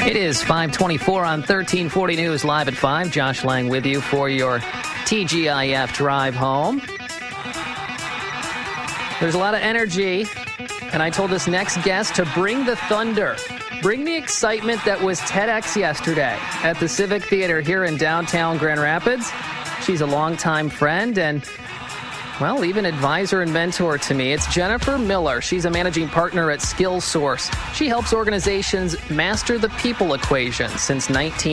It is 5:24 on 1340 News, live at 5. Josh Lang with you for your TGIF drive home. There's a lot of energy, and I told this next guest to bring the thunder. Bring the excitement that was TEDx yesterday at the Civic Theater here in downtown Grand Rapids. She's a longtime friend and, well, even advisor and mentor to me. It's Jennifer Miller. She's a managing partner at SkillSource. She helps organizations master the people equation since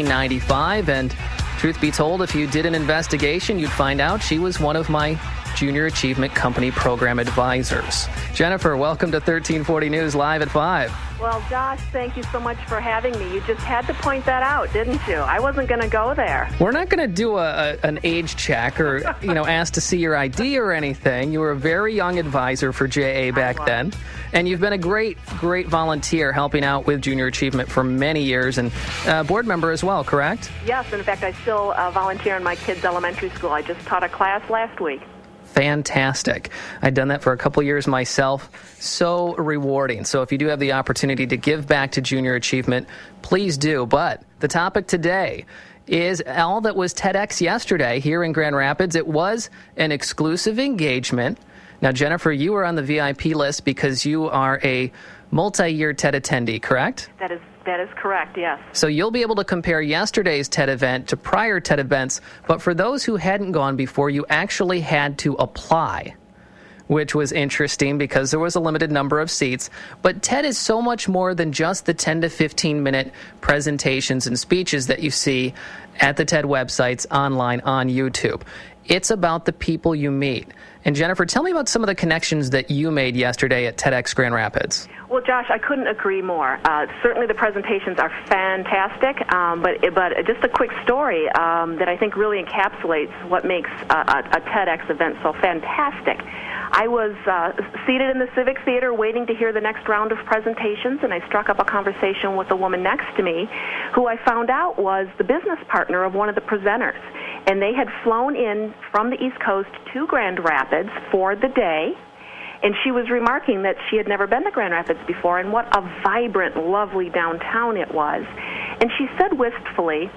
1995. And truth be told, if you did an investigation, you'd find out she was one of my Junior Achievement Company Program advisors. Jennifer, welcome to 1340 News, live at 5. Well, Josh, thank you so much for having me. You just had to point that out, didn't you? I wasn't going to go there. We're not going to do an age check or, ask to see your ID or anything. You were a very young advisor for JA back then, and you've been a great volunteer helping out with Junior Achievement for many years, and board member as well, correct? Yes, in fact, I still volunteer in my kids' elementary school. I just taught a class last week. Fantastic. I've done that for a couple years myself. So rewarding. So if you do have the opportunity to give back to Junior Achievement, please do. But the topic today is all that was TEDx yesterday here in Grand Rapids. It was an exclusive engagement. Now, Jennifer, you were on the VIP list because you are a multi-year TED attendee, correct? That is correct, yes. So you'll be able to compare yesterday's TED event to prior TED events, but for those who hadn't gone before, you actually had to apply, which was interesting because there was a limited number of seats. But TED is so much more than just the 10 to 15-minute presentations and speeches that you see at the TED websites online on YouTube. It's about the people you meet. And Jennifer, tell me about some of the connections that you made yesterday at TEDx Grand Rapids. Well, Josh, I couldn't agree more. Certainly the presentations are fantastic, but just a quick story that I think really encapsulates what makes a TEDx event so fantastic. I was seated in the Civic Theater waiting to hear the next round of presentations, and I struck up a conversation with a woman next to me who I found out was the business partner of one of the presenters. And they had flown in from the East Coast to Grand Rapids for the day, and she was remarking that she had never been to Grand Rapids before and what a vibrant, lovely downtown it was. And she said wistfully,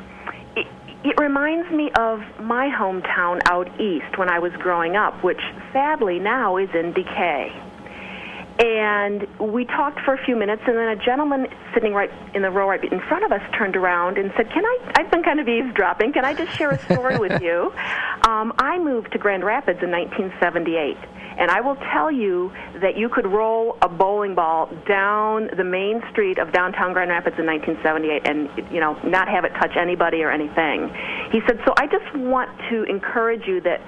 it reminds me of my hometown out east when I was growing up, which sadly now is in decay. And we talked for a few minutes, and then a gentleman sitting right in the row right in front of us turned around and said, I've been kind of eavesdropping, can I just share a story with you? I moved to Grand Rapids in 1978, and I will tell you that you could roll a bowling ball down the main street of downtown Grand Rapids in 1978 and, not have it touch anybody or anything. He said, so I just want to encourage you that,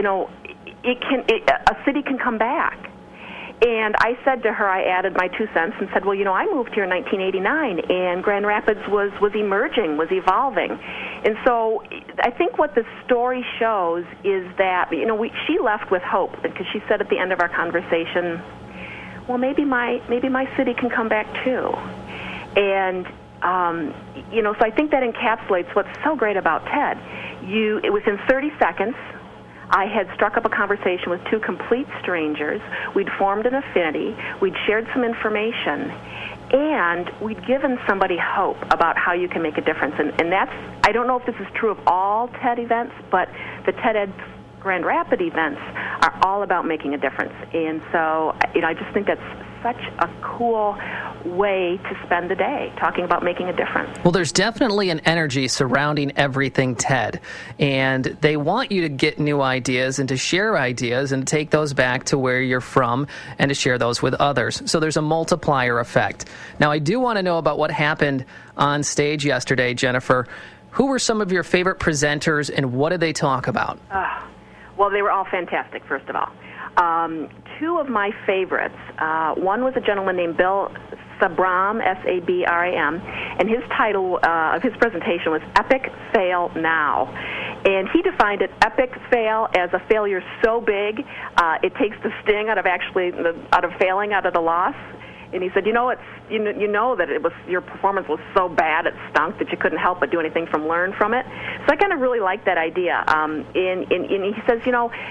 a city can come back. And I said to her, I added my 2 cents and said, well, I moved here in 1989, and Grand Rapids was emerging, was evolving. And so I think what the story shows is that, she left with hope, because she said at the end of our conversation, well, maybe my city can come back too. And, so I think that encapsulates what's so great about TED. Within 30 seconds, I had struck up a conversation with two complete strangers. We'd formed an affinity. We'd shared some information. And we'd given somebody hope about how you can make a difference. And that's, I don't know if this is true of all TED events, but the TED Grand Rapids events are all about making a difference. And so, I just think that's such a cool way to spend the day, talking about making a difference. Well, there's definitely an energy surrounding everything TED, and they want you to get new ideas and to share ideas and take those back to where you're from and to share those with others. So there's a multiplier effect. Now, I do want to know about what happened on stage yesterday, Jennifer. Who were some of your favorite presenters, and what did they talk about? Well, they were all fantastic, first of all. Two of my favorites, one was a gentleman named Bill Sabram, S-A-B-R-A-M, and his title of his presentation was Epic Fail Now. And he defined it, epic fail, as a failure so big it takes the sting out of failing, out of the loss. And he said, that your performance was so bad it stunk that you couldn't help but do anything from learn from it. So I kind of really like that idea. And he says,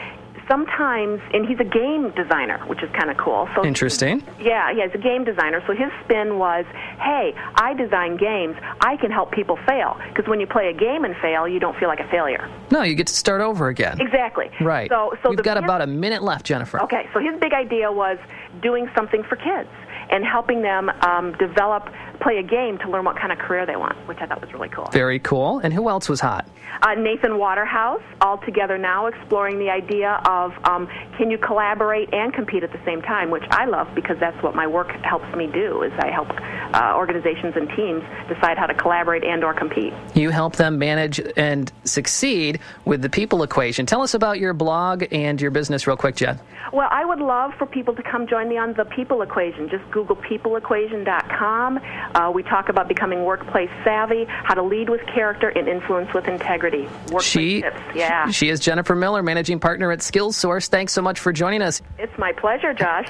sometimes, and he's a game designer, which is kind of cool. So interesting. Yeah, he's a game designer. So his spin was, hey, I design games. I can help people fail. Because when you play a game and fail, you don't feel like a failure. No, you get to start over again. Exactly. Right. So you've got about a minute left, Jennifer. Okay, so his big idea was doing something for kids and helping them play a game to learn what kind of career they want, which I thought was really cool. Very cool. And who else was hot? Nathan Waterhouse, All Together Now, exploring the idea of can you collaborate and compete at the same time, which I love because that's what my work helps me do, is I help organizations and teams decide how to collaborate and or compete. You help them manage and succeed with the people equation. Tell us about your blog and your business real quick, Jen. Well, I would love for people to come join me on the People Equation. Just Google peopleequation.com. We talk about becoming workplace savvy, how to lead with character and influence with integrity. Workplace tips. Yeah. She is Jennifer Miller, managing partner at SkillsSource. Thanks so much for joining us. It's my pleasure, Josh.